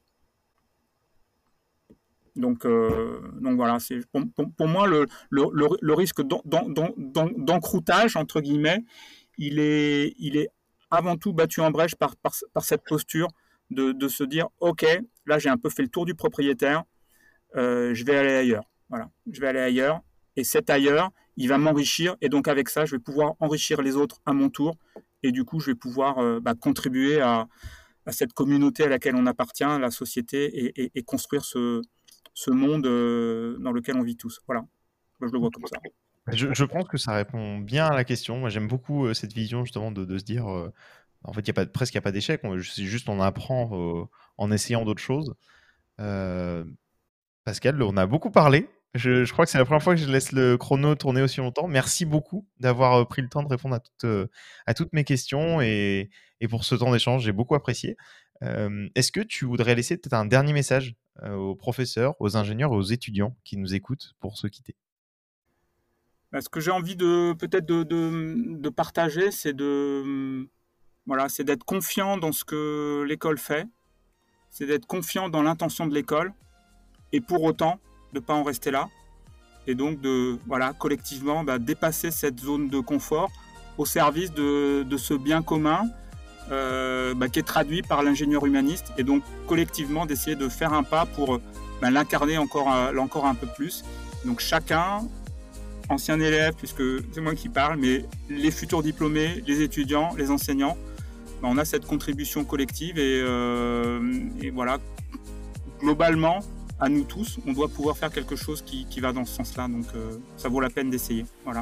Donc, euh, donc voilà, c'est, pour, pour, pour moi, le, le, le, le risque d'en, d'en, d'en, d'encroutage, entre guillemets, il est, il est avant tout battu en brèche par, par, par cette posture de, de se dire, OK, là j'ai un peu fait le tour du propriétaire, euh, je vais aller ailleurs. Voilà, je vais aller ailleurs. Et cet ailleurs, il va m'enrichir. Et donc avec ça, je vais pouvoir enrichir les autres à mon tour. Et du coup, je vais pouvoir euh, bah, contribuer à, à cette communauté à laquelle on appartient, à la société, et, et, et construire ce ce monde euh, dans lequel on vit tous. Voilà, moi je le vois comme ça. Je, je pense que ça répond bien à la question. Moi, j'aime beaucoup euh, cette vision justement de, de se dire, euh, en fait, il y a pas, presque il n'y a pas d'échec. On, c'est juste on apprend euh, en essayant d'autres choses. Euh, Pascal, on a beaucoup parlé. Je, je crois que c'est la première fois que je laisse le chrono tourner aussi longtemps. Merci beaucoup d'avoir euh, pris le temps de répondre à toutes, euh, à toutes mes questions et, et pour ce temps d'échange, j'ai beaucoup apprécié. Euh, est-ce que tu voudrais laisser peut-être un dernier message euh, aux professeurs, aux ingénieurs et aux étudiants qui nous écoutent pour se quitter? Ben, ce que j'ai envie de peut-être de, de, de partager, c'est de voilà, c'est d'être confiant dans ce que l'école fait, c'est d'être confiant dans l'intention de l'école, et pour autant de ne pas en rester là, et donc de voilà collectivement bah, dépasser cette zone de confort au service de, de ce bien commun euh, bah, qui est traduit par l'ingénieur humaniste, et donc collectivement d'essayer de faire un pas pour bah, l'incarner encore, encore un peu plus. Donc chacun, ancien élève, puisque c'est moi qui parle, mais les futurs diplômés, les étudiants, les enseignants, bah, on a cette contribution collective, et, euh, et voilà, globalement, à nous tous, on doit pouvoir faire quelque chose qui, qui va dans ce sens-là, donc euh, ça vaut la peine d'essayer. Voilà.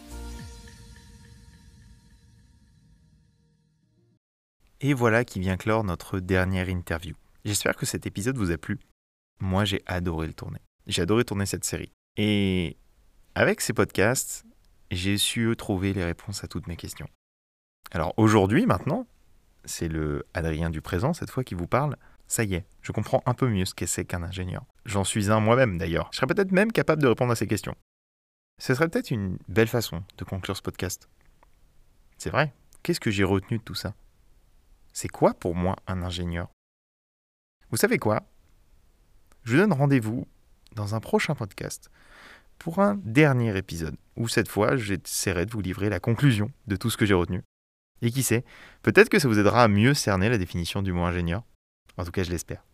Et voilà qui vient clore notre dernière interview. J'espère que cet épisode vous a plu. Moi, j'ai adoré le tourner. J'ai adoré tourner cette série. Et avec ces podcasts, j'ai su trouver les réponses à toutes mes questions. Alors aujourd'hui, maintenant, c'est le Adrien du présent, cette fois, qui vous parle. Ça y est, je comprends un peu mieux ce que c'est qu'un ingénieur. J'en suis un moi-même d'ailleurs. Je serais peut-être même capable de répondre à ces questions. Ce serait peut-être une belle façon de conclure ce podcast. C'est vrai, qu'est-ce que j'ai retenu de tout ça ? C'est quoi pour moi un ingénieur ? Vous savez quoi ? Je vous donne rendez-vous dans un prochain podcast pour un dernier épisode où cette fois j'essaierai de vous livrer la conclusion de tout ce que j'ai retenu. Et qui sait, peut-être que ça vous aidera à mieux cerner la définition du mot ingénieur. En tout cas, je l'espère.